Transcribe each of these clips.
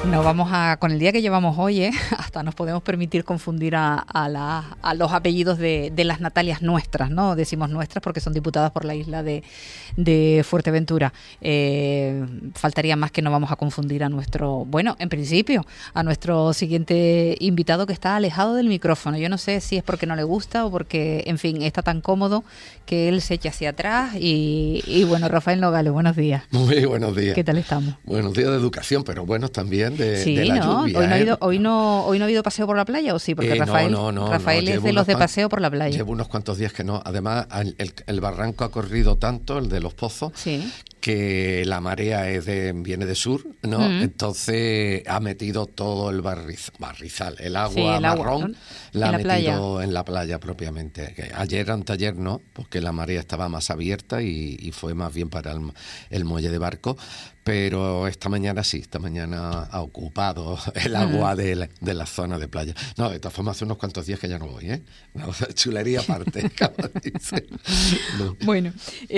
No vamos a, con el día que llevamos hoy, hasta nos podemos permitir confundir a los apellidos de las Natalias nuestras, ¿no? Decimos nuestras porque son diputadas por la isla de Fuerteventura. Faltaría más que no vamos a confundir a nuestro, bueno, en principio, a nuestro siguiente invitado que está alejado del micrófono. Yo no sé si es porque no le gusta o porque, en fin, está tan cómodo que él se echa hacia atrás y bueno, Rafael Nogales, buenos días. Muy buenos días. ¿Qué tal estamos? Buenos días de educación, pero buenos también de la ¿no? lluvia. Hoy no ha habido paseo por la playa, ¿o sí? Porque Rafael es de los de paseo por la playa. Llevo unos cuantos días que no. Además, el barranco ha corrido tanto, el de los pozos, sí, que la marea viene de sur, ¿no? Entonces ha metido todo el barrizal, el agua marrón, ¿no? La ha metido en la playa propiamente. Ayer, anteayer no, porque la marea estaba más abierta y fue más bien para el muelle de barco. Pero esta mañana ha ocupado el agua de la zona de playa. No, de todas formas, hace unos cuantos días que ya no voy, ¿eh? Una chulería aparte, como dice. No. Bueno,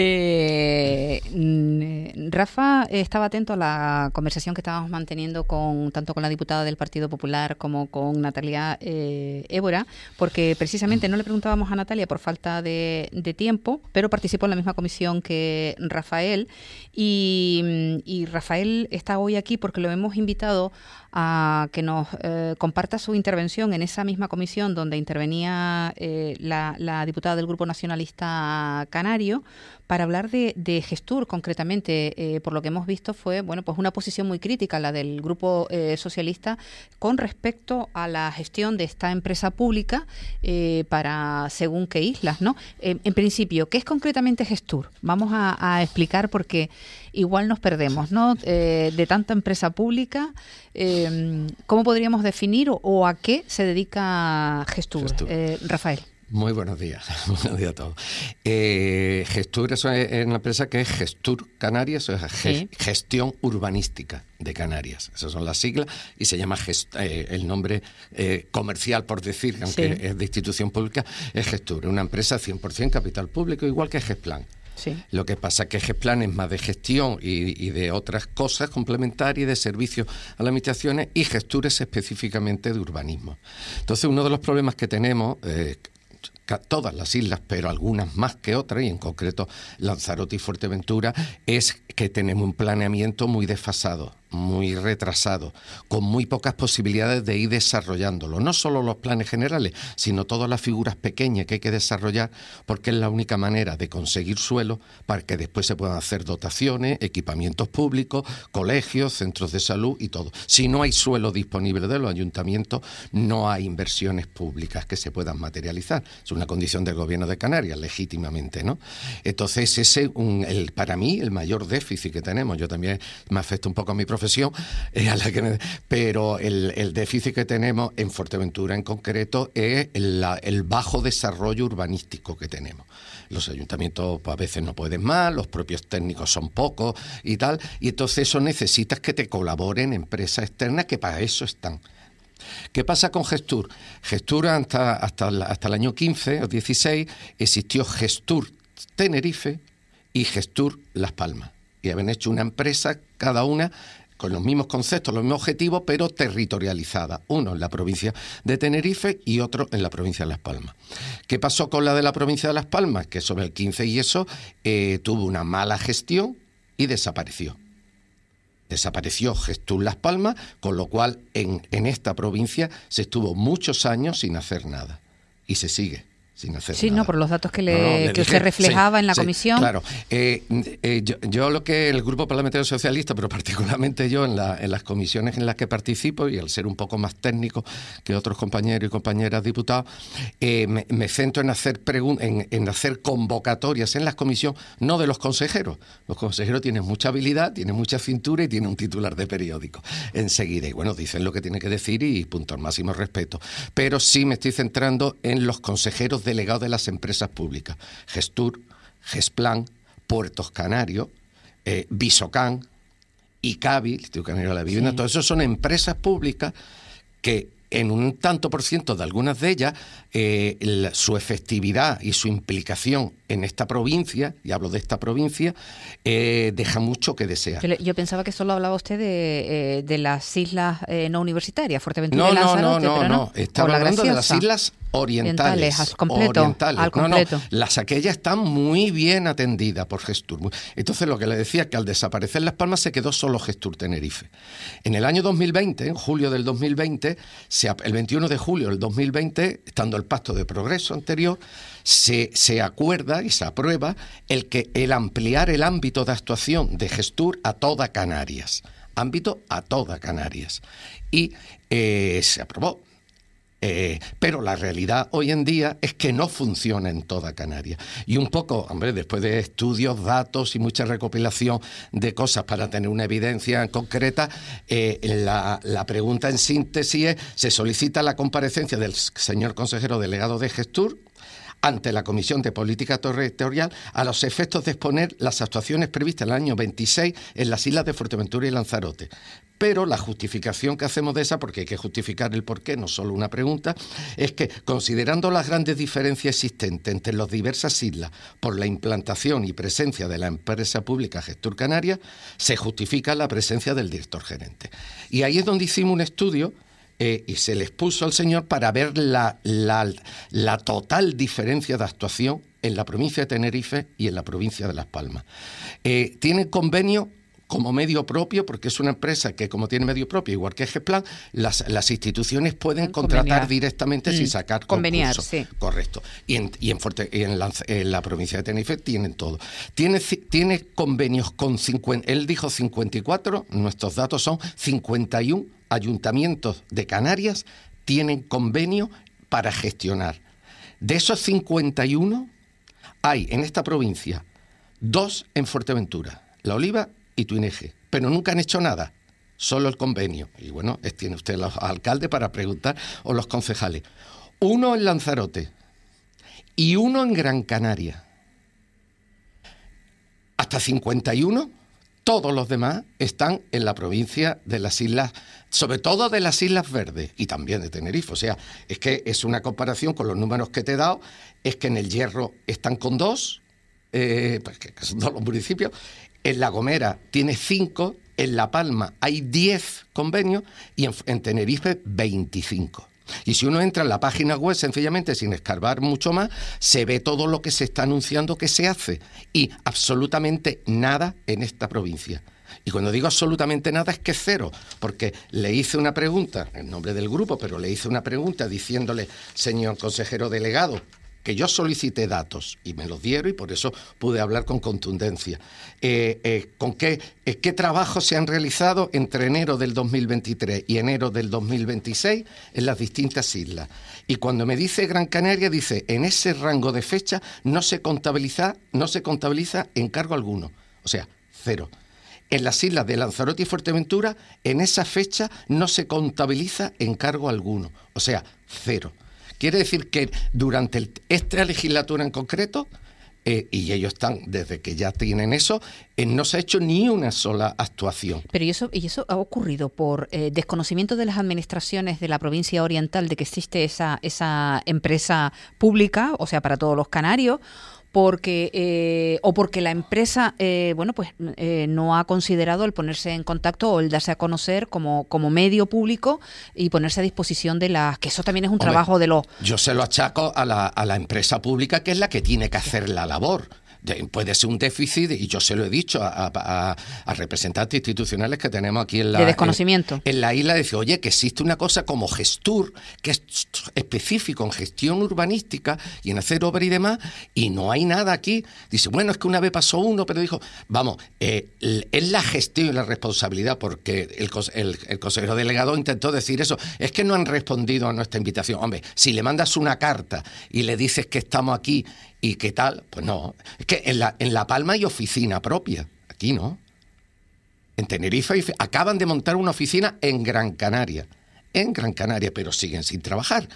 Rafa estaba atento a la conversación que estábamos manteniendo tanto con la diputada del Partido Popular como con Natalia Évora, porque precisamente no le preguntábamos a Natalia por falta de tiempo, pero participó en la misma comisión que Rafael y Rafael está hoy aquí porque lo hemos invitado a que nos comparta su intervención en esa misma comisión donde intervenía la diputada del Grupo Nacionalista Canario para hablar de Gestur concretamente. Por lo que hemos visto fue pues una posición muy crítica la del Grupo Socialista con respecto a la gestión de esta empresa pública para según qué islas, ¿no? En principio, ¿qué es concretamente Gestur? Vamos a explicar porque igual nos perdemos, ¿no? De tanta empresa pública, ¿cómo podríamos definir o a qué se dedica Gestur? Rafael. Muy buenos días. Buenos días a todos. Gestur es una empresa que es Gestur Canarias, o sea, Gestión Urbanística de Canarias. Esas son las siglas y se llama el nombre comercial, por decir, aunque es de institución pública, es Gestur. Una empresa 100% capital público, igual que Gesplan. Sí. Lo que pasa es que Gesplan es más de gestión y de otras cosas complementarias y de servicios a las administraciones, y Gestur es específicamente de urbanismo. Entonces, uno de los problemas que tenemos, todas las islas, pero algunas más que otras, y en concreto Lanzarote y Fuerteventura, es que tenemos un planeamiento muy desfasado, muy retrasado, con muy pocas posibilidades de ir desarrollándolo. No solo los planes generales, sino todas las figuras pequeñas que hay que desarrollar, porque es la única manera de conseguir suelo para que después se puedan hacer dotaciones, equipamientos públicos, colegios, centros de salud y todo. Si no hay suelo disponible de los ayuntamientos, no hay inversiones públicas que se puedan materializar. Es una condición del Gobierno de Canarias, legítimamente, ¿no? Entonces, ese para mí, el mayor déficit que tenemos. Yo también me afecta un poco a mi profesión, pero el déficit que tenemos en Fuerteventura en concreto es el bajo desarrollo urbanístico que tenemos. Los ayuntamientos a veces no pueden más, los propios técnicos son pocos y tal, y entonces eso necesitas que te colaboren empresas externas que para eso están. ¿Qué pasa con Gestur? Gestur hasta el año 15 o 16 existió Gestur Tenerife y Gestur Las Palmas. Y habían hecho una empresa, cada una, con los mismos conceptos, los mismos objetivos, pero territorializada. Uno en la provincia de Tenerife y otro en la provincia de Las Palmas. ¿Qué pasó con la de la provincia de Las Palmas? Que sobre el 15 y eso tuvo una mala gestión y desapareció. Desapareció Gestur Las Palmas, con lo cual en esta provincia se estuvo muchos años sin hacer nada. Y se sigue sin hacer nada. No, por los datos que usted reflejaba en la comisión. Claro. Yo lo que el Grupo Parlamentario Socialista, pero particularmente yo en las comisiones en las que participo, y al ser un poco más técnico que otros compañeros y compañeras diputados, me centro en hacer en hacer convocatorias en las comisiones, no de los consejeros. Los consejeros tienen mucha habilidad, tienen mucha cintura y tienen un titular de periódico enseguida. Y bueno, dicen lo que tienen que decir y punto, al máximo respeto. Pero sí me estoy centrando en los consejeros delegados de las empresas públicas. Gestur, Gesplan, Puertos Canarios, Visocan, ICABI, Instituto Canario de la Vivienda, todo eso son empresas públicas que en un tanto por ciento de algunas de ellas su efectividad y su implicación en esta provincia, y hablo de esta provincia, deja mucho que desear. Yo pensaba que solo hablaba usted de las islas no universitarias, Fuerteventura y Lanzarote, no. Estaba hablando de las islas orientales. Al completo. Las aquellas están muy bien atendidas por Gestur. Entonces, lo que le decía, que al desaparecer Las Palmas se quedó solo Gestur Tenerife. En el año 2020, en julio del 2020, el 21 de julio del 2020, estando el Pacto de Progreso anterior, se acuerda y se aprueba el ampliar el ámbito de actuación de Gestur a toda Canarias. Ámbito a toda Canarias. Y se aprobó. Pero la realidad hoy en día es que no funciona en toda Canarias. Y un poco, hombre, después de estudios, datos y mucha recopilación de cosas para tener una evidencia concreta, la pregunta en síntesis es: se solicita la comparecencia del señor consejero delegado de Gestur ante la Comisión de Política Territorial a los efectos de exponer las actuaciones previstas en el año 26 en las islas de Fuerteventura y Lanzarote. Pero la justificación que hacemos de esa, porque hay que justificar el porqué, no solo una pregunta, es que, considerando las grandes diferencias existentes entre las diversas islas por la implantación y presencia de la empresa pública Gestur Canarias, se justifica la presencia del director gerente. Y ahí es donde hicimos un estudio y se les puso al señor para ver la total diferencia de actuación en la provincia de Tenerife y en la provincia de Las Palmas. Tienen convenio como medio propio, porque es una empresa que, como tiene medio propio, igual que Geplan, las instituciones pueden contratar directamente sin sacar concurso. Sí. Correcto. Y en la provincia de Tenerife tienen todo. Tiene convenios con 50, él dijo 54, nuestros datos son 51 ayuntamientos de Canarias tienen convenio para gestionar. De esos 51, hay en esta provincia 2 en Fuerteventura, La Oliva y Tuineje, pero nunca han hecho nada, solo el convenio. Y bueno, tiene usted los alcaldes para preguntar, o los concejales. 1 en Lanzarote y 1 en Gran Canaria. Hasta 51, todos los demás están en la provincia de las islas, sobre todo de las Islas Verdes y también de Tenerife. O sea, es que es una comparación con los números que te he dado, es que en el Hierro están con 2, pues que son todos los municipios. En La Gomera tiene 5, en La Palma hay 10 convenios y en Tenerife 25. Y si uno entra en la página web, sencillamente, sin escarbar mucho más, se ve todo lo que se está anunciando que se hace. Y absolutamente nada en esta provincia. Y cuando digo absolutamente nada es que es cero, porque le hice una pregunta, en nombre del grupo, pero le hice una pregunta diciéndole, señor consejero delegado, que yo solicité datos y me los dieron y por eso pude hablar con contundencia. ¿Con qué trabajos se han realizado entre enero del 2023 y enero del 2026 en las distintas islas? Y cuando me dice Gran Canaria, dice, en ese rango de fecha no se contabiliza encargo alguno, o sea, 0. En las islas de Lanzarote y Fuerteventura, en esa fecha no se contabiliza encargo alguno, o sea, 0. Quiere decir que durante esta legislatura en concreto, y ellos están, desde que ya tienen eso, no se ha hecho ni una sola actuación. Pero ¿y eso ha ocurrido por desconocimiento de las administraciones de la provincia oriental de que existe esa empresa pública, o sea, para todos los canarios? Porque la empresa no ha considerado el ponerse en contacto o el darse a conocer como medio público y ponerse a disposición de las, que eso también es un trabajo de los... Yo se lo achaco a la empresa pública, que es la que tiene que hacer la labor. Puede ser un déficit, y yo se lo he dicho a representantes institucionales que tenemos aquí en la... De desconocimiento. En la isla, decir, oye, que existe una cosa como Gestur, que es específico en gestión urbanística y en hacer obra y demás, y no hay nada aquí. Dice, bueno, es que una vez pasó uno, pero dijo, vamos, es la gestión y la responsabilidad, porque el consejero delegado intentó decir eso. Es que no han respondido a nuestra invitación. Hombre, si le mandas una carta y le dices que estamos aquí y qué tal, pues no. Es que en La Palma hay oficina propia, aquí no. En Tenerife acaban de montar una oficina en Gran Canaria, pero siguen sin trabajar.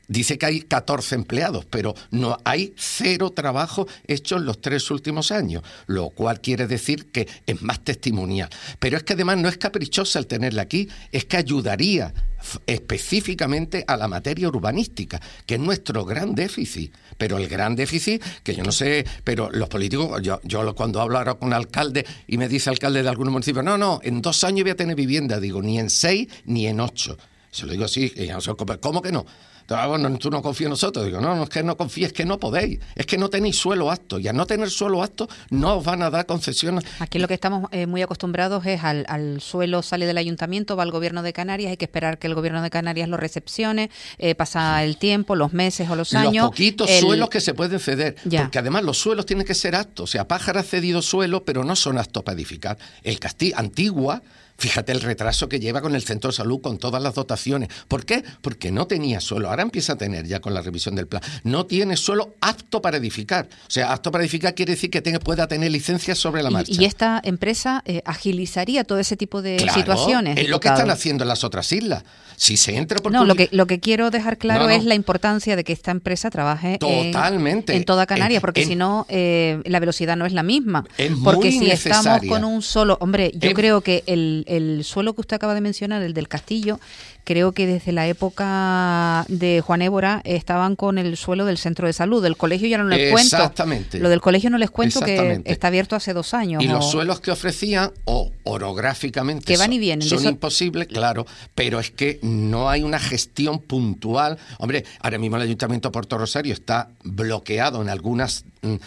Dice que hay 14 empleados, pero no hay 0 trabajo hecho en los 3 últimos años, lo cual quiere decir que es más testimonial. Pero es que además no es caprichosa el tenerla aquí, es que ayudaría específicamente a la materia urbanística, que es nuestro gran déficit. Pero el gran déficit, que yo no sé, pero los políticos, yo cuando hablo ahora con alcalde y me dice alcalde de algunos municipios, no, en 2 años voy a tener vivienda, digo, ni en 6 ni en 8. Se lo digo así, y ¿cómo que no? Bueno, tú no confías en nosotros. Digo, no es que no confíes, es que no podéis. Es que no tenéis suelo apto. Y al no tener suelo apto, no os van a dar concesiones. Aquí lo que estamos muy acostumbrados es al suelo sale del ayuntamiento, va al gobierno de Canarias, hay que esperar que el gobierno de Canarias lo recepcione, pasa el tiempo, los meses o los años. Los poquitos suelos que se pueden ceder. Ya. Porque además los suelos tienen que ser aptos. O sea, Pájara ha cedido suelo, pero no son aptos para edificar. El Castillo, Antigua, fíjate el retraso que lleva con el centro de salud, con todas las dotaciones. ¿Por qué? Porque no tenía suelo. Ahora empieza a tener ya con la revisión del plan. No tiene suelo apto para edificar. O sea, apto para edificar quiere decir que pueda tener licencias sobre la marcha. Y esta empresa agilizaría todo ese tipo de situaciones. Es lo que están haciendo en las otras islas. Si se entra por lo que quiero dejar claro es la importancia de que esta empresa trabaje totalmente en toda Canarias, porque si no, la velocidad no es la misma. Porque si necesaria. Estamos con un solo... Hombre, yo creo que el suelo que usted acaba de mencionar, el del Castillo, creo que desde la época de Juan Évora estaban con el suelo del centro de salud. Del colegio ya no les cuento. Exactamente. Lo del colegio no les cuento, que está abierto hace 2 años. Y los suelos que ofrecían, orográficamente, que van y vienen, son imposibles, claro, pero es que no hay una gestión puntual. Hombre, ahora mismo el Ayuntamiento de Puerto Rosario está bloqueado en algunas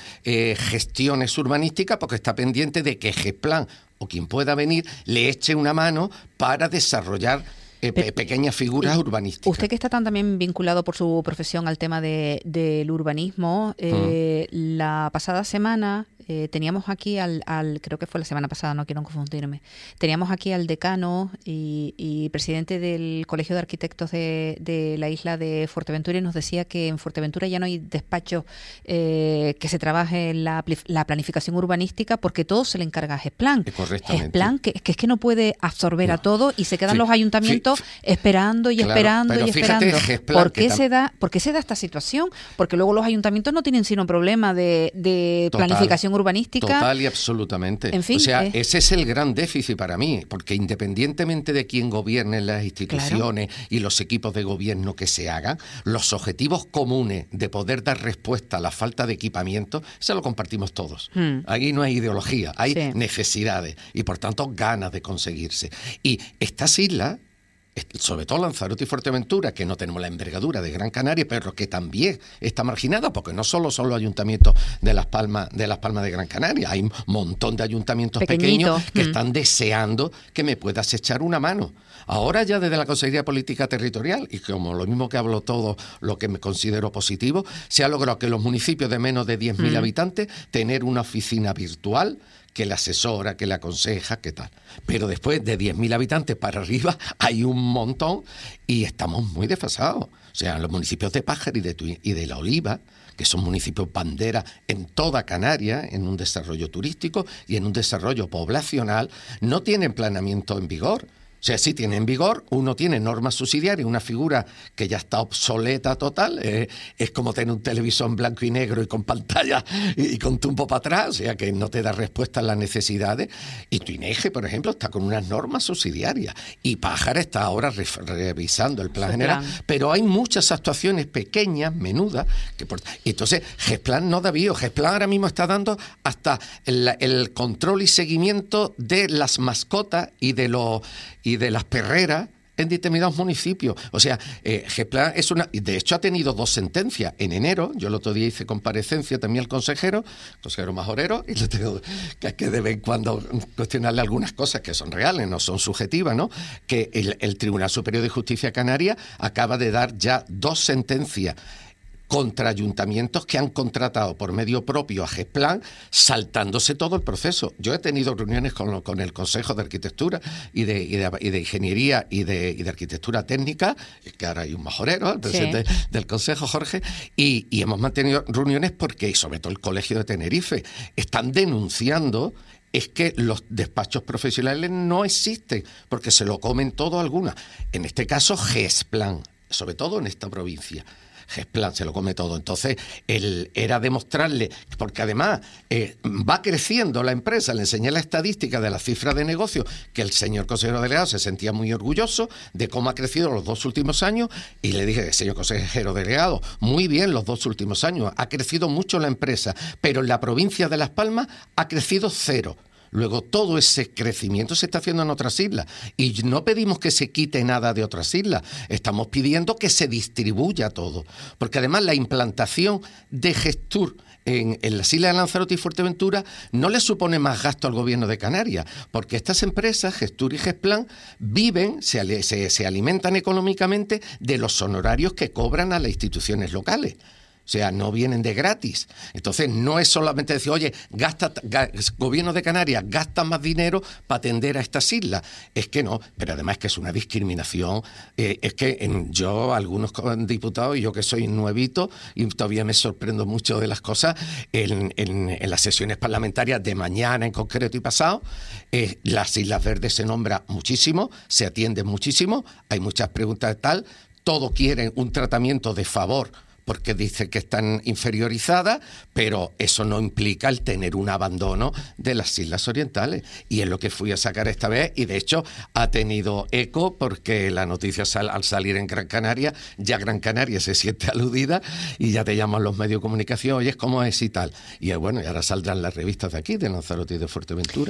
gestiones urbanísticas porque está pendiente de que GESPLAN o quien pueda venir le eche una mano para desarrollar pequeñas figuras urbanísticas. Usted que está también vinculado por su profesión al tema del urbanismo, la pasada semana teníamos aquí creo que fue la semana pasada, no quiero confundirme, teníamos aquí al decano y presidente del Colegio de Arquitectos de la isla de Fuerteventura, y nos decía que en Fuerteventura ya no hay despacho que se trabaje en la planificación urbanística porque todo se le encarga a GESPLAN. Correctamente. GESPLAN, que es que no puede absorber a todo y se quedan los ayuntamientos esperando y esperando y esperando. ¿Por qué se da esta situación? Porque luego los ayuntamientos no tienen sino problema de planificación urbanística. Total y absolutamente. En fin, ese es el gran déficit para mí, porque independientemente de quién gobierne las instituciones y los equipos de gobierno que se hagan, los objetivos comunes de poder dar respuesta a la falta de equipamiento, eso lo compartimos todos. Aquí no hay ideología, hay necesidades y por tanto ganas de conseguirse. Y estas islas, sobre todo Lanzarote y Fuerteventura, que no tenemos la envergadura de Gran Canaria, pero que también está marginada, porque no solo son los ayuntamientos de Las Palmas de Gran Canaria, hay un montón de ayuntamientos pequeños que están deseando que me puedas echar una mano. Ahora ya desde la Consejería de Política Territorial, y como lo mismo que hablo todo, lo que me considero positivo, se ha logrado que los municipios de menos de 10.000 habitantes tener una oficina virtual que le asesora, que le aconseja, que tal. Pero después de 10.000 habitantes para arriba hay un montón y estamos muy desfasados. O sea, los municipios de Pájara y de La Oliva, que son municipios bandera en toda Canarias, en un desarrollo turístico y en un desarrollo poblacional, no tienen planeamiento en vigor. O sea, sí tiene en vigor, uno tiene normas subsidiarias, una figura que ya está obsoleta total, es como tener un televisor en blanco y negro y con pantalla y con tumbo para atrás, o sea, que no te da respuesta a las necesidades. Y tu INEGE, por ejemplo, está con unas normas subsidiarias y Pájara está ahora revisando el plan general, pero hay muchas actuaciones pequeñas, menudas, entonces GESPLAN no da vío. GESPLAN ahora mismo está dando hasta el control y seguimiento de las mascotas y de las perreras en determinados municipios. O sea, GESPLAN de hecho ha tenido 2 sentencias. En enero, yo el otro día hice comparecencia también al consejero Majorero, y le tengo que de vez en cuando cuestionarle algunas cosas que son reales, no son subjetivas, ¿no? Que el Tribunal Superior de Justicia Canaria acaba de dar ya 2 sentencias contra ayuntamientos que han contratado por medio propio a GESPLAN, saltándose todo el proceso. Yo he tenido reuniones con el Consejo de Arquitectura y de Ingeniería y de Arquitectura Técnica, que ahora hay un majorero, el presidente del Consejo, Jorge, y hemos mantenido reuniones porque, y sobre todo el Colegio de Tenerife, están denunciando es que los despachos profesionales no existen, porque se lo comen todo algunas. En este caso, GESPLAN. sobre todo en esta provincia. Gesplan se lo come todo. Entonces, él era demostrarle, porque además va creciendo la empresa, le enseñé la estadística de las cifras de negocio, que el señor consejero delegado se sentía muy orgulloso de cómo ha crecido los 2 últimos años, y le dije, señor consejero delegado, muy bien los 2 últimos años, ha crecido mucho la empresa, pero en la provincia de Las Palmas ha crecido 0. Luego, todo ese crecimiento se está haciendo en otras islas y no pedimos que se quite nada de otras islas, estamos pidiendo que se distribuya todo, porque además la implantación de Gestur en las islas de Lanzarote y Fuerteventura no le supone más gasto al gobierno de Canarias, porque estas empresas, Gestur y Gesplan, viven, se alimentan económicamente de los honorarios que cobran a las instituciones locales. O sea, no vienen de gratis. Entonces, no es solamente decir, oye, gobierno de Canarias, gasta más dinero para atender a estas islas. Es que no, pero además es que es una discriminación. Es que yo, algunos diputados, y yo que soy nuevito, y todavía me sorprendo mucho de las cosas, en las sesiones parlamentarias de mañana en concreto y pasado, las Islas Verdes se nombra muchísimo, se atiende muchísimo, hay muchas preguntas de tal, todos quieren un tratamiento de favor, porque dice que están inferiorizadas, pero eso no implica el tener un abandono de las Islas Orientales. Y es lo que fui a sacar esta vez, y de hecho ha tenido eco, porque la noticia al salir en Gran Canaria, ya Gran Canaria se siente aludida y ya te llaman los medios de comunicación, oye, ¿cómo es y tal? Y bueno, y ahora saldrán las revistas de aquí, de Lanzarote y de Fuerteventura.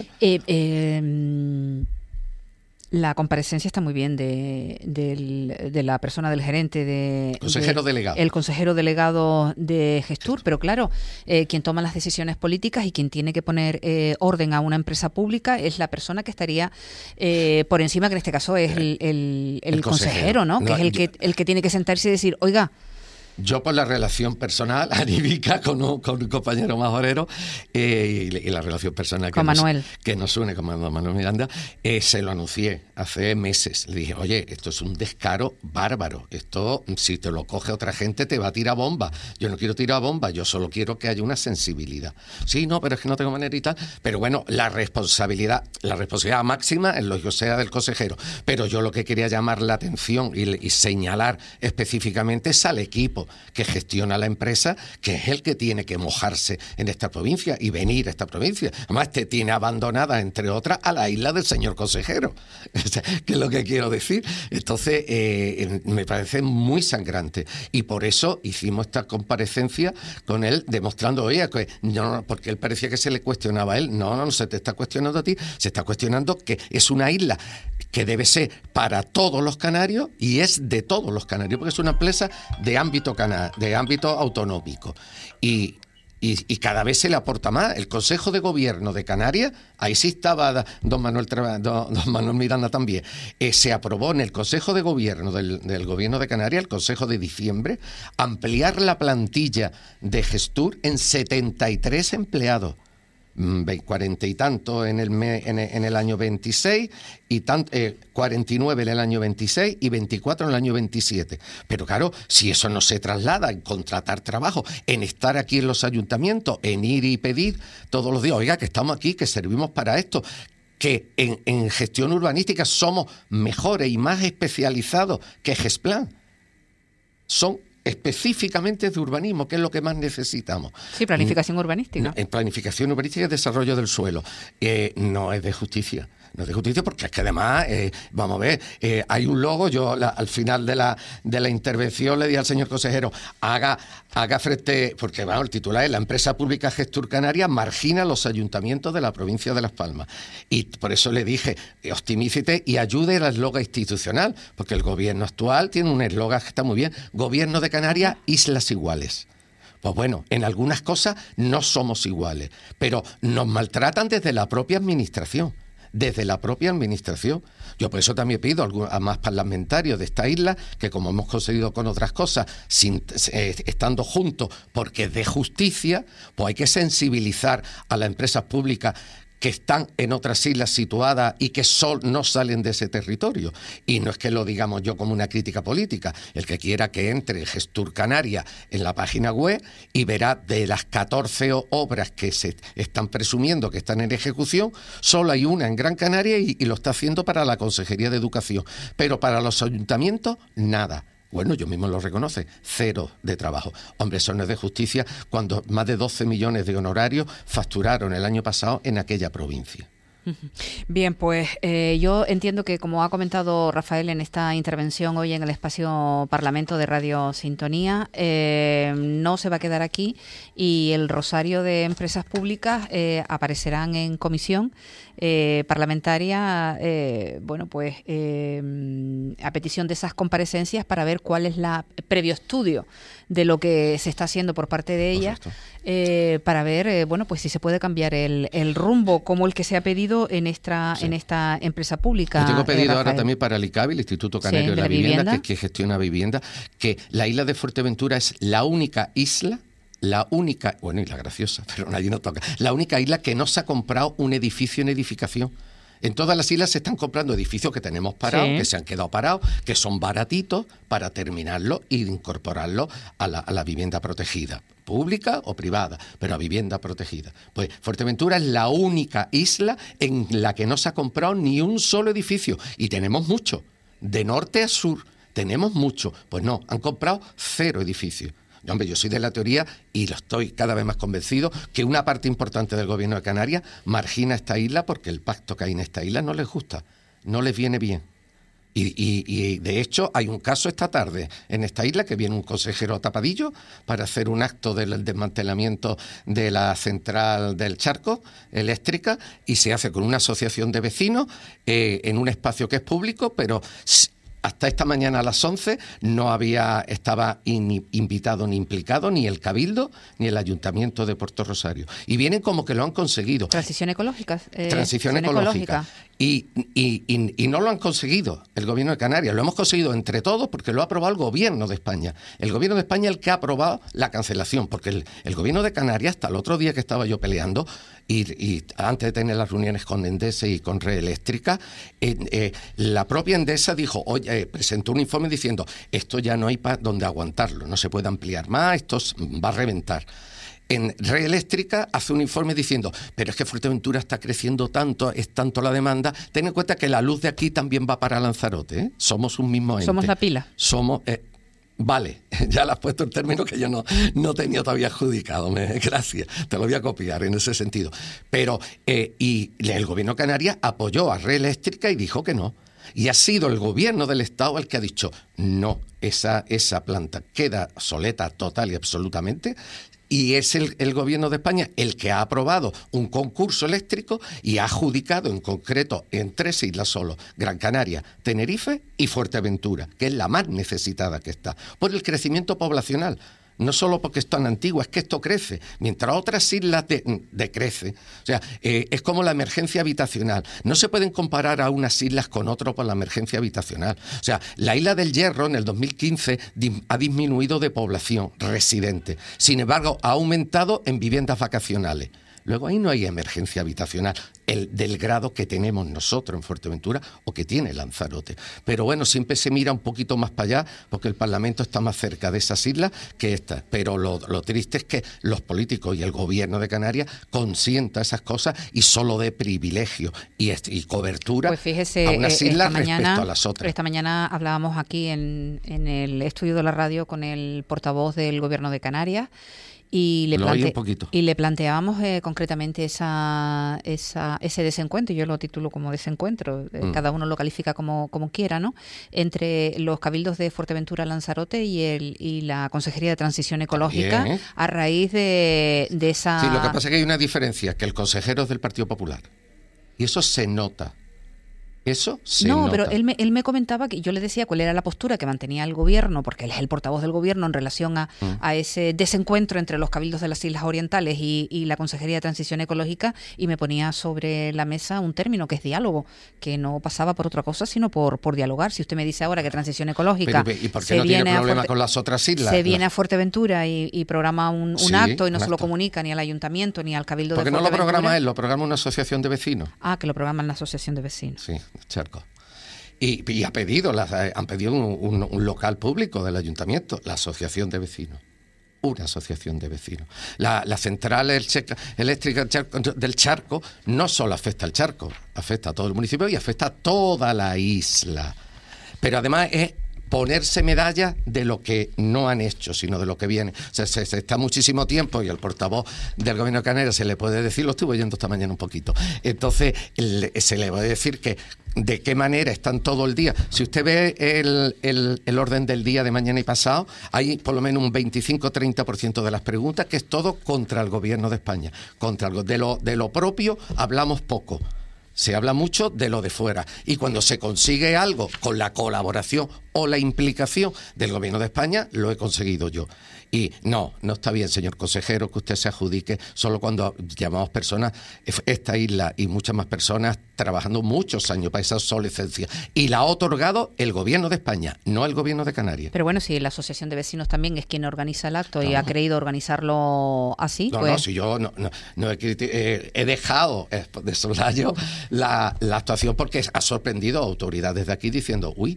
La comparecencia está muy bien de la persona, del gerente consejero delegado. El consejero delegado de Gestur, pero claro, quien toma las decisiones políticas y quien tiene que poner orden a una empresa pública es la persona que estaría por encima, que en este caso es el consejero, ¿no? Que es el que tiene que sentarse y decir, oiga. Yo, por la relación personal anímica con un compañero majorero y la relación personal con Manuel, que nos une con Manuel Miranda, se lo anuncié hace meses. Le dije, oye, esto es un descaro bárbaro. Esto, si te lo coge otra gente, te va a tirar bomba. Yo no quiero tirar bomba, yo solo quiero que haya una sensibilidad. Sí, no, pero es que no tengo manera y tal. Pero bueno, la responsabilidad máxima es lo que sea del consejero. Pero yo lo que quería llamar la atención y señalar específicamente es al equipo que gestiona la empresa, que es el que tiene que mojarse en esta provincia y venir a esta provincia. Además, te tiene abandonada, entre otras, a la isla del señor consejero, que es lo que quiero decir. Entonces, me parece muy sangrante. Y por eso hicimos esta comparecencia con él, demostrando, oye, que no, porque él parecía que se le cuestionaba a él. No se te está cuestionando a ti, se está cuestionando que es una isla que debe ser para todos los canarios y es de todos los canarios, porque es una empresa de ámbito autonómico. Y cada vez se le aporta más. El Consejo de Gobierno de Canarias, ahí sí estaba don Manuel Miranda también, se aprobó en el Consejo de Gobierno del Gobierno de Canarias, el Consejo de diciembre, ampliar la plantilla de Gestur en 73 empleados. 40 y tanto en el año 26 y 49 en el año 26 y 24 en el año 27. Pero claro, si eso no se traslada en contratar trabajo, en estar aquí en los ayuntamientos, en ir y pedir todos los días, oiga, que estamos aquí, que servimos para esto, que en gestión urbanística somos mejores y más especializados que Gesplan, son específicamente de urbanismo, que es lo que más necesitamos. Sí, planificación urbanística. En planificación urbanística y desarrollo del suelo. No es de justicia. No es de justicia porque es que además, vamos a ver, hay un logo, yo al final de la intervención le dije al señor consejero, haga frente, porque el titular es la empresa pública Gestur Canarias margina a los ayuntamientos de la provincia de Las Palmas. Y por eso le dije, optimícete y ayude al eslogan institucional, porque el gobierno actual tiene un eslogan que está muy bien, Gobierno de Canarias, Islas Iguales. Pues bueno, en algunas cosas no somos iguales, pero nos maltratan desde la propia administración. Yo por eso también pido a más parlamentarios de esta isla que, como hemos conseguido con otras cosas, estando juntos porque es de justicia, pues hay que sensibilizar a las empresas públicas que están en otras islas situadas y que no salen de ese territorio. Y no es que lo digamos yo como una crítica política. El que quiera que entre Gestur Canarias en la página web y verá de las 14 obras que se están presumiendo que están en ejecución, solo hay una en Gran Canaria y lo está haciendo para la Consejería de Educación. Pero para los ayuntamientos, nada. Bueno, yo mismo lo reconoce, 0 de trabajo. Hombre, eso no es de justicia cuando más de 12 millones de honorarios facturaron el año pasado en aquella provincia. Bien, pues yo entiendo que, como ha comentado Rafael en esta intervención hoy en el espacio Parlamento de Radio Sintonía, no se va a quedar aquí y el rosario de empresas públicas aparecerán en comisión parlamentaria, a petición de esas comparecencias para ver cuál es la previo estudio de lo que se está haciendo por parte de ellas, para ver si se puede cambiar el rumbo como el que se ha pedido en esta empresa pública. Yo tengo pedido ahora también para el ICABI, el Instituto Canario de la Vivienda, que gestiona vivienda, que la isla de Fuerteventura es la única isla, y la graciosa, pero allí no toca, la única isla que no se ha comprado un edificio en edificación. En todas las islas se están comprando edificios que tenemos parados, que se han quedado parados, que son baratitos para terminarlos e incorporarlos a la vivienda protegida, pública o privada, pero a vivienda protegida. Pues Fuerteventura es la única isla en la que no se ha comprado ni un solo edificio, y tenemos mucho, de norte a sur, tenemos mucho. Pues no, han comprado 0 edificios. Hombre, yo soy de la teoría, y lo estoy cada vez más convencido, que una parte importante del gobierno de Canarias margina esta isla porque el pacto que hay en esta isla no les gusta, no les viene bien. Y de hecho hay un caso esta tarde en esta isla que viene un consejero a Tapadillo para hacer un acto del desmantelamiento de la central del Charco eléctrica, y se hace con una asociación de vecinos en un espacio que es público, pero hasta esta mañana a las 11 no estaba invitado ni implicado ni el Cabildo ni el Ayuntamiento de Puerto Rosario. Y vienen como que lo han conseguido. Transición ecológica. Transición ecológica. Y no lo han conseguido el Gobierno de Canarias, lo hemos conseguido entre todos porque lo ha aprobado el Gobierno de España. El Gobierno de España es el que ha aprobado la cancelación, porque el Gobierno de Canarias, hasta el otro día que estaba yo peleando, y antes de tener las reuniones con Endesa y con Red Eléctrica, la propia Endesa dijo, presentó un informe diciendo, esto ya no hay donde aguantarlo, no se puede ampliar más, esto va a reventar. En Red Eléctrica hace un informe diciendo, pero es que Fuerteventura está creciendo tanto, es tanto la demanda, ten en cuenta que la luz de aquí también va para Lanzarote, ¿eh? Somos un mismo ente. Somos la pila. Vale, ya le has puesto el término que yo no tenía todavía adjudicado, gracias, te lo voy a copiar en ese sentido. Pero, y el Gobierno de Canarias apoyó a Red Eléctrica y dijo que no. Y ha sido el Gobierno del Estado el que ha dicho, no, esa planta queda obsoleta total y absolutamente. Y es el Gobierno de España el que ha aprobado un concurso eléctrico y ha adjudicado en concreto en 3 islas solo, Gran Canaria, Tenerife y Fuerteventura, que es la más necesitada que está, por el crecimiento poblacional. No solo porque es tan antiguo, es que esto crece, mientras otras islas decrecen. O sea, es como la emergencia habitacional. No se pueden comparar a unas islas con otras por la emergencia habitacional. O sea, la isla del Hierro en el 2015 ha disminuido de población residente. Sin embargo, ha aumentado en viviendas vacacionales. Luego ahí no hay emergencia habitacional del grado que tenemos nosotros en Fuerteventura o que tiene Lanzarote. Pero bueno, siempre se mira un poquito más para allá porque el Parlamento está más cerca de esas islas que estas. Pero lo triste es que los políticos y el Gobierno de Canarias consientan esas cosas y solo de privilegio y cobertura pues fíjese, a unas islas respecto a las otras. Esta mañana hablábamos aquí en el estudio de la radio con el portavoz del Gobierno de Canarias. Y le planteábamos concretamente ese desencuentro, yo lo titulo como desencuentro, cada uno lo califica como quiera, ¿no? Entre los cabildos de Fuerteventura, Lanzarote y la Consejería de Transición Ecológica. Bien, a raíz de esa... Sí, lo que pasa es que hay una diferencia, que el consejero es del Partido Popular y eso se nota. Eso se nota. Pero él me comentaba que yo le decía cuál era la postura que mantenía el Gobierno, porque él es el portavoz del Gobierno en relación a ese desencuentro entre los cabildos de las Islas Orientales y la Consejería de Transición Ecológica, y me ponía sobre la mesa un término que es diálogo, que no pasaba por otra cosa sino por dialogar. Si usted me dice ahora que Transición Ecológica... ¿Y por qué no tiene problema con las otras islas? Se viene a Fuerteventura y programa un acto y no se lo comunica ni al Ayuntamiento ni al Cabildo de Fuerteventura. Porque no lo programa él, lo programa una asociación de vecinos. Ah, que lo programa la asociación de vecinos. Sí. Charco. Y han pedido un local público del ayuntamiento, la asociación de vecinos. Una asociación de vecinos. La central eléctrica del Charco no solo afecta al Charco, afecta a todo el municipio y afecta a toda la isla. Pero además es ponerse medallas de lo que no han hecho, sino de lo que viene. O sea, se está muchísimo tiempo, y al portavoz del Gobierno de Canarias se le puede decir, lo estuve oyendo esta mañana un poquito, entonces se le puede decir que de qué manera están todo el día. Si usted ve el orden del día de mañana y pasado, hay por lo menos un 25-30% de las preguntas que es todo contra el Gobierno de España. Contra algo. De lo propio hablamos poco. Se habla mucho de lo de fuera, y cuando se consigue algo con la colaboración o la implicación del Gobierno de España, lo he conseguido yo. Y no está bien, señor consejero, que usted se adjudique solo cuando llamamos personas, esta isla y muchas más personas trabajando muchos años para esa obsolescencia. Y la ha otorgado el Gobierno de España, no el Gobierno de Canarias. Pero bueno, si la Asociación de Vecinos también es quien organiza el acto y ha querido organizarlo así, pues... Si yo no he dejado de soslayo la actuación, porque ha sorprendido a autoridades de aquí diciendo, uy,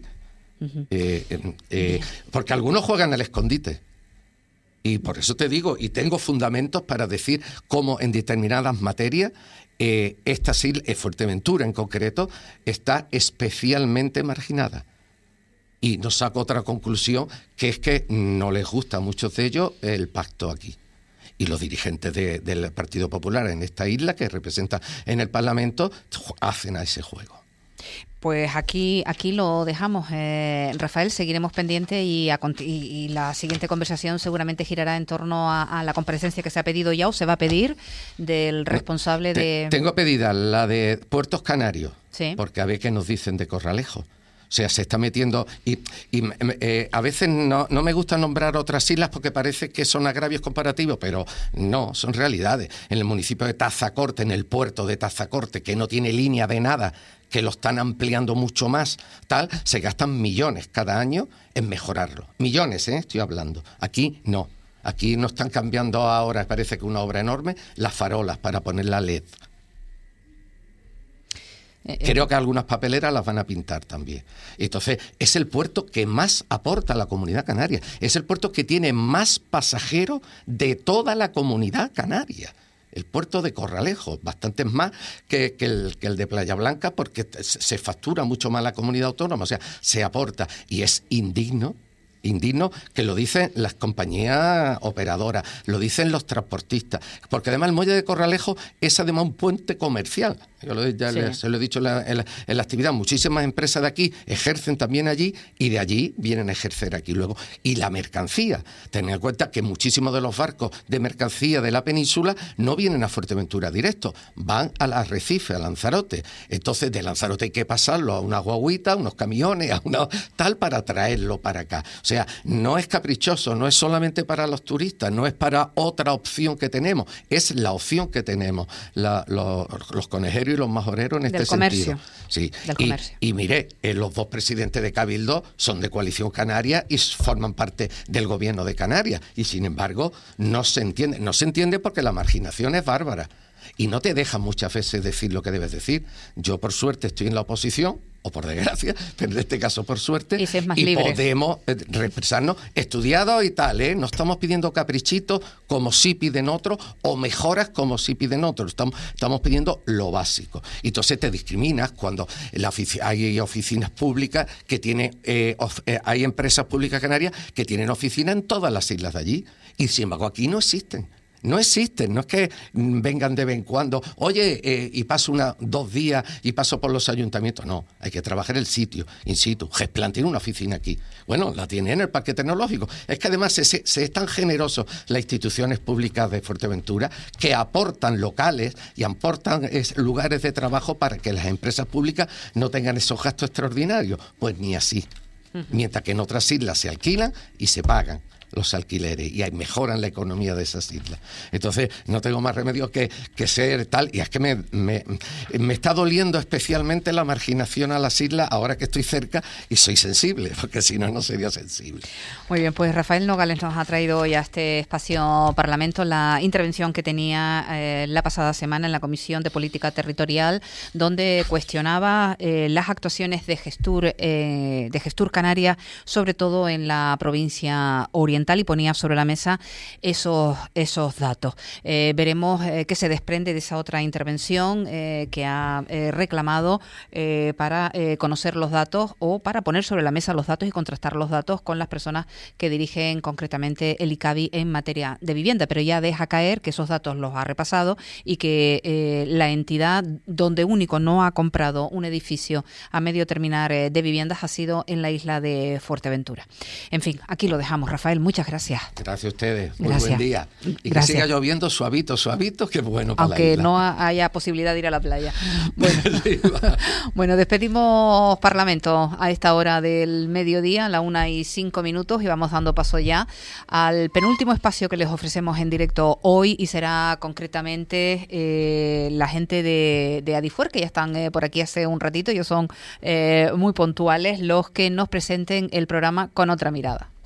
porque algunos juegan al escondite. Y por eso te digo, y tengo fundamentos para decir cómo en determinadas materias esta isla, Fuerteventura en concreto, está especialmente marginada. Y no saco otra conclusión, que es que no les gusta a muchos de ellos el pacto aquí. Y los dirigentes del Partido Popular en esta isla, que representan en el Parlamento, hacen a ese juego. Pues aquí lo dejamos, Rafael. Seguiremos pendientes y la siguiente conversación seguramente girará en torno a la comparecencia que se ha pedido ya o se va a pedir del responsable de... Tengo pedida la de Puertos Canarios, ¿sí? Porque a ver qué nos dicen de Corralejo. O sea, se está metiendo y a veces no me gusta nombrar otras islas porque parece que son agravios comparativos, pero no, son realidades. En el municipio de Tazacorte, en el puerto de Tazacorte, que no tiene línea de nada, que lo están ampliando mucho más, se gastan millones cada año en mejorarlo. Millones, estoy hablando. Aquí no. Aquí no están cambiando ahora, parece que una obra enorme, las farolas para poner la LED. Creo que algunas papeleras las van a pintar también. Entonces, es el puerto que más aporta a la comunidad canaria. Es el puerto que tiene más pasajeros de toda la comunidad canaria. El puerto de Corralejo, bastantes más que el de Playa Blanca, porque se factura mucho más la comunidad autónoma, o sea, se aporta. Y es indigno que lo dicen las compañías operadoras, lo dicen los transportistas, porque además el muelle de Corralejo es además un puente comercial. Yo se lo he dicho en la actividad, muchísimas empresas de aquí ejercen también allí y de allí vienen a ejercer aquí luego. Y la mercancía, tened en cuenta que muchísimos de los barcos de mercancía de la península no vienen a Fuerteventura directo, van al Arrecife, a Lanzarote. Entonces de Lanzarote hay que pasarlo a una guaguita, a unos camiones, a una tal para traerlo para acá. O sea, no es caprichoso, no es solamente para los turistas, no es para otra opción que tenemos, es la opción que tenemos los conejeros y los majoreros en este sentido. Sí. Del comercio. Y mire, los dos presidentes de Cabildo son de Coalición Canaria y forman parte del Gobierno de Canarias. Y sin embargo, no se entiende. No se entiende porque la marginación es bárbara. Y no te dejan muchas veces decir lo que debes decir. Yo, por suerte, estoy en la oposición, o por desgracia, pero en este caso por suerte, y podemos expresarnos estudiados y tal, ¿eh? No estamos pidiendo caprichitos como sí piden otros, o mejoras como sí piden otros. Estamos pidiendo lo básico. Y entonces te discriminas cuando hay oficinas públicas que tienen, hay empresas públicas canarias que tienen oficinas en todas las islas de allí, y sin embargo aquí no existen. No existen, no es que vengan de vez en cuando, oye, y paso 2 días y paso por los ayuntamientos. No, hay que trabajar el sitio, in situ. Gesplan tiene una oficina aquí. Bueno, la tiene en el Parque Tecnológico. Es que además se es tan generoso las instituciones públicas de Fuerteventura que aportan locales y aportan lugares de trabajo para que las empresas públicas no tengan esos gastos extraordinarios. Pues ni así. Mientras que en otras islas se alquilan y se pagan los alquileres y ahí mejoran la economía de esas islas. Entonces no tengo más remedio que ser tal, y es que me está doliendo especialmente la marginación a las islas ahora que estoy cerca y soy sensible, porque si no, no sería sensible. Muy bien, pues Rafael Nogales nos ha traído hoy a este espacio Parlamento la intervención que tenía la pasada semana en la Comisión de Política Territorial, donde cuestionaba las actuaciones de Gestur Canarias, sobre todo en la provincia oriental, Oriental y ponía sobre la mesa esos datos. Veremos qué se desprende de esa otra intervención que ha reclamado para conocer los datos o para poner sobre la mesa los datos y contrastar los datos con las personas que dirigen concretamente el ICABI en materia de vivienda, pero ya deja caer que esos datos los ha repasado y que la entidad donde único no ha comprado un edificio a medio terminar de viviendas ha sido en la isla de Fuerteventura. En fin, aquí lo dejamos. Rafael, muchas gracias. Gracias a ustedes. Muy Gracias. buen día. Y Gracias. que siga lloviendo suavito, que bueno para aunque la isla. no haya posibilidad de ir a la playa. Bueno, despedimos Parlamento a esta hora del mediodía, la 1:05, y vamos dando paso ya al penúltimo espacio que les ofrecemos en directo hoy, y será concretamente la gente de Adifuer, que ya están por aquí hace un ratito. Ellos son muy puntuales, los que nos presenten el programa Con Otra Mirada.